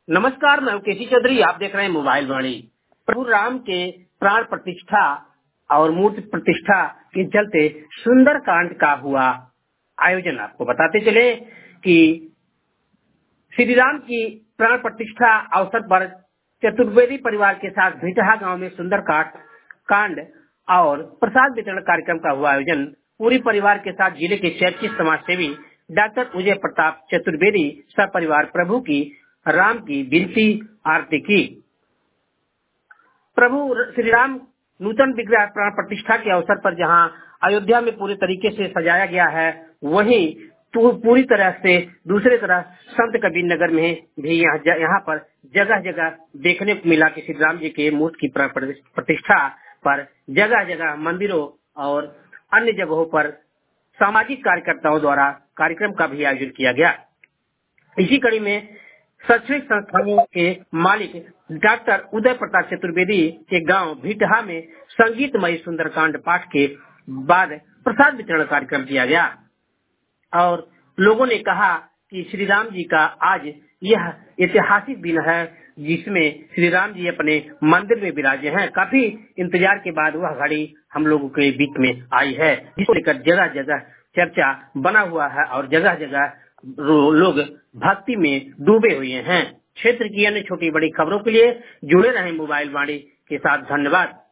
नमस्कार, मैं केसी चौधरी। आप देख रहे हैं मोबाइल वाणी। प्रभु राम के प्राण प्रतिष्ठा और मूर्ति प्रतिष्ठा के चलते सुंदर कांड का हुआ आयोजन। आपको बताते चले कि श्री राम की प्राण प्रतिष्ठा अवसर पर चतुर्वेदी परिवार के साथ भिटहा गांव में सुंदर कांड और प्रसाद वितरण कार्यक्रम का हुआ आयोजन। पूरी परिवार के साथ जिले के चर्चित समाज सेवी डॉक्टर उदय प्रताप चतुर्वेदी सपरिवार प्रभु की राम की विनती आरती की। प्रभु श्री राम नूतन विग्रह प्राण प्रतिष्ठा के अवसर पर जहां अयोध्या में पूरे तरीके से सजाया गया है, वहीं पूरी तरह से दूसरे तरफ संत कबीर नगर में भी यहाँ पर जगह जगह देखने को मिला कि श्री राम जी के मूर्ति की प्राण प्रतिष्ठा पर जगह जगह मंदिरों और अन्य जगहों पर सामाजिक कार्यकर्ताओं द्वारा कार्यक्रम का भी आयोजन किया गया। इसी कड़ी में शैक्षणिक संस्थानों के मालिक डॉक्टर उदय प्रताप चतुर्वेदी के गांव भिटहा में संगीतमय सुंदरकांड पाठ के बाद प्रसाद वितरण कार्यक्रम किया गया और लोगों ने कहा कि श्री राम जी का आज यह ऐतिहासिक दिन है, जिसमें श्री राम जी अपने मंदिर में विराजे हैं। काफी इंतजार के बाद वह घड़ी हम लोगों के बीच में आई है, जिसको लेकर जगह जगह चर्चा बना हुआ है और जगह जगह लोग भक्ति में डूबे हुए हैं। क्षेत्र की अन्य छोटी बड़ी खबरों के लिए जुड़े रहें मोबाइल वाणी के साथ। धन्यवाद।